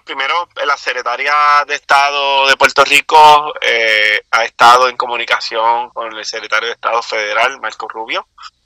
primero, la Secretaria de Estado de Puerto Rico ha estado en comunicación con el Secretario de Estado Federal, Marco Rubio,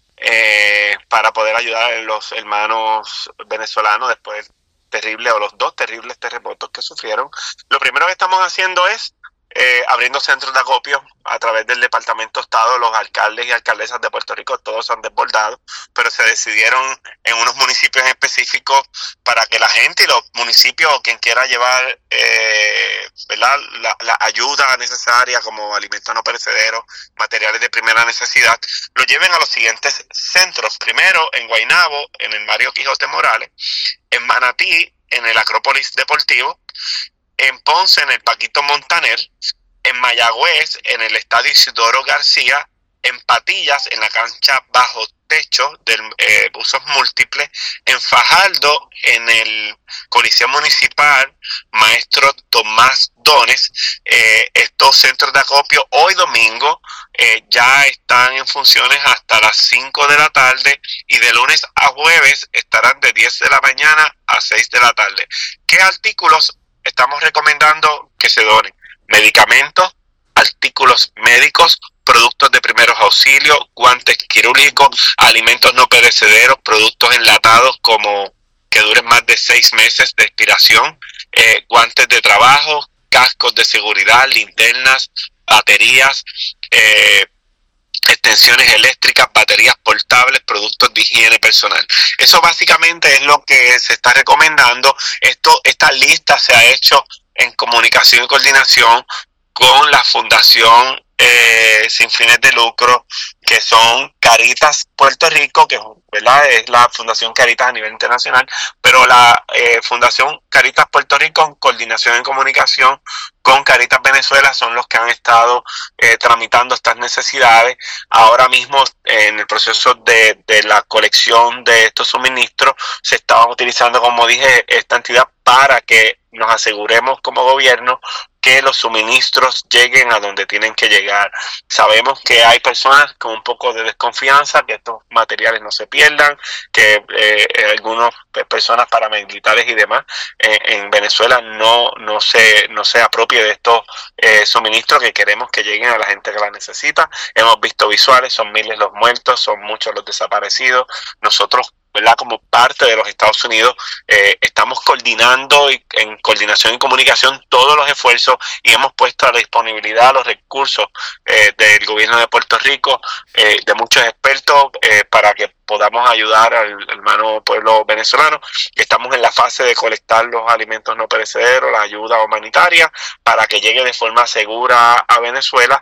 para poder ayudar a los hermanos venezolanos después del terrible o los dos terribles terremotos que sufrieron. Lo primero que estamos haciendo es abriendo centros de acopio a través del Departamento de Estado. Los alcaldes y alcaldesas de Puerto Rico todos han desbordado, pero se decidieron en unos municipios específicos para que la gente y los municipios o quien quiera llevar ¿verdad? La ayuda necesaria como alimentos no perecederos, materiales de primera necesidad, lo lleven a los siguientes centros. Primero en Guaynabo, en el Mario Quijote Morales, en Manatí, en el Acrópolis Deportivo, en Ponce, en el Paquito Montaner, en Mayagüez, en el Estadio Isidoro García, en Patillas, en la cancha bajo techo del usos múltiples, en Fajardo, en el Coliseo Municipal Maestro Tomás Dones. Estos centros de acopio hoy domingo ya están en funciones hasta las 5 de la tarde y de lunes a jueves estarán de 10 de la mañana a 6 de la tarde. ¿Qué artículos estamos recomendando que se donen? Medicamentos, artículos médicos, productos de primeros auxilios, guantes quirúrgicos, alimentos no perecederos, productos enlatados como que duren más de 6 meses de expiración, guantes de trabajo, cascos de seguridad, linternas, baterías, extensiones eléctricas, baterías portables, productos de higiene personal. Eso básicamente es lo que se está recomendando. Esta lista se ha hecho en comunicación y coordinación con la Fundación sin fines de lucro, que son Caritas Puerto Rico, que ¿verdad? Es la Fundación Caritas a nivel internacional, pero la Fundación Caritas Puerto Rico en coordinación y comunicación con Caritas Venezuela son los que han estado tramitando estas necesidades. Ahora mismo en el proceso de la colección de estos suministros se estaban utilizando, como dije, esta entidad para que nos aseguremos como gobierno que los suministros lleguen a donde tienen que llegar. Sabemos que hay personas con un poco de desconfianza, que estos materiales no se pierdan, que algunas personas paramilitares y demás en Venezuela no se apropie de estos suministros que queremos que lleguen a la gente que la necesita. Hemos visto visuales, son miles los muertos, son muchos los desaparecidos. Nosotros, ¿verdad? Como parte de los Estados Unidos, estamos coordinando y en coordinación y comunicación todos los esfuerzos y hemos puesto a la disponibilidad los recursos del gobierno de Puerto Rico, de muchos expertos, para que podamos ayudar al hermano pueblo venezolano. Estamos en la fase de colectar los alimentos no perecederos, la ayuda humanitaria, para que llegue de forma segura a Venezuela.